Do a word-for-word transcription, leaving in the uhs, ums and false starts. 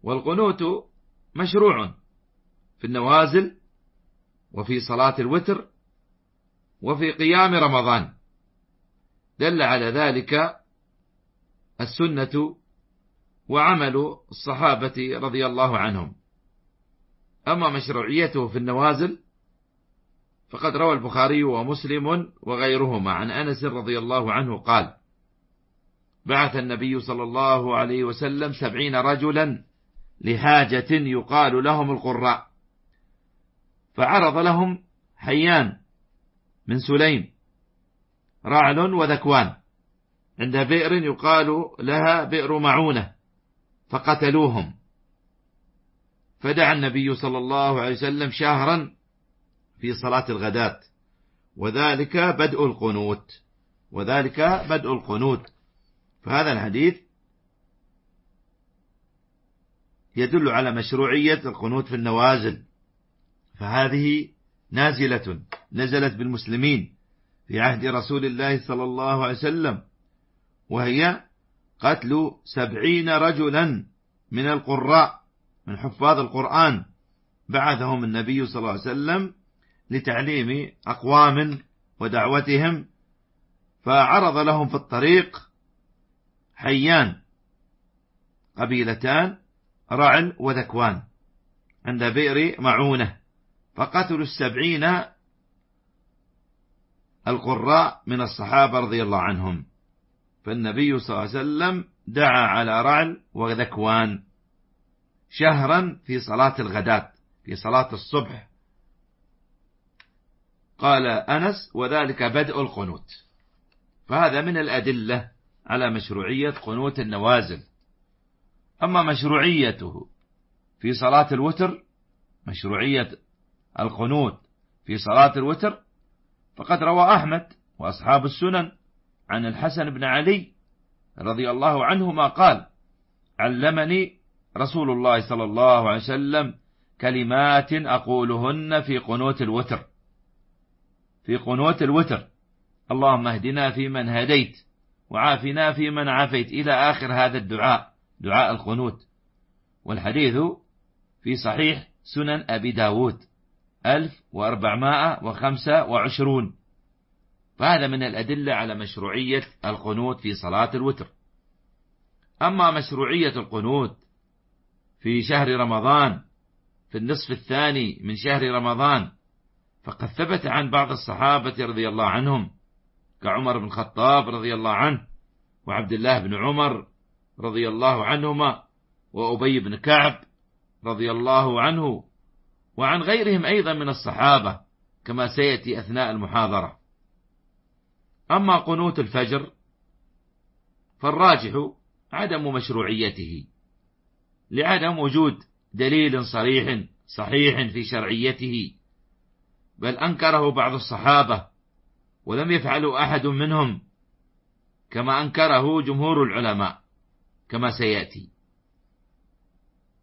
والقنوت مشروع في النوازل وفي صلاة الوتر وفي قيام رمضان، دل على ذلك السنة وعمل الصحابة رضي الله عنهم. أما مشروعيته في النوازل فقد روى البخاري ومسلم وغيرهما عن أنس رضي الله عنه قال: بعث النبي صلى الله عليه وسلم سبعين رجلا لحاجة يقال لهم القراء، فعرض لهم حيان من سليم رعل وذكوان عند بئر يقال لها بئر معونة، فقتلوهم. فدعا النبي صلى الله عليه وسلم شهرا في صلاة الغداة، وذلك بدء القنوت وذلك بدء القنوت. فهذا الحديث يدل على مشروعية القنوت في النوازل، فهذه نازلة نزلت بالمسلمين في عهد رسول الله صلى الله عليه وسلم، وهي قتل سبعين رجلا من القراء من حفاظ القرآن، بعثهم النبي صلى الله عليه وسلم لتعليم أقوام ودعوتهم، فعرض لهم في الطريق حيان قبيلتان رعل وذكوان عند بئر معونة، فقتلوا السبعين القراء من الصحابة رضي الله عنهم. فالنبي صلى الله عليه وسلم دعا على رعل وذكوان شهرا في صلاة الغداة في صلاة الصبح. قال أنس: وذلك بدء القنوت. فهذا من الأدلة على مشروعية قنوت النوازل. أما مشروعيته في صلاة الوتر، مشروعية القنوت في صلاة الوتر، فقد روى أحمد وأصحاب السنن عن الحسن بن علي رضي الله عنهما قال: علمني رسول الله صلى الله عليه وسلم كلمات أقولهن في قنوت الوتر في قنوت الوتر اللهم اهدنا فيمن هديت وعافنا فيمن عافيت، إلى آخر هذا الدعاء، دعاء القنوت. والحديث في صحيح سنن أبي داود ألف وأربعمائة وخمسة وعشرون. فهذا من الأدلة على مشروعية القنوت في صلاة الوتر. أما مشروعية القنوت في شهر رمضان في النصف الثاني من شهر رمضان، فقد ثبت عن بعض الصحابة رضي الله عنهم كعمر بن الخطاب رضي الله عنه، وعبد الله بن عمر رضي الله عنهما، وأبي بن كعب رضي الله عنه، وعن غيرهم أيضا من الصحابة كما سيأتي أثناء المحاضرة. أما قنوت الفجر فالراجح عدم مشروعيته لعدم وجود دليل صريح صحيح في شرعيته، بل أنكره بعض الصحابة ولم يفعلوا أحد منهم، كما أنكره جمهور العلماء كما سيأتي.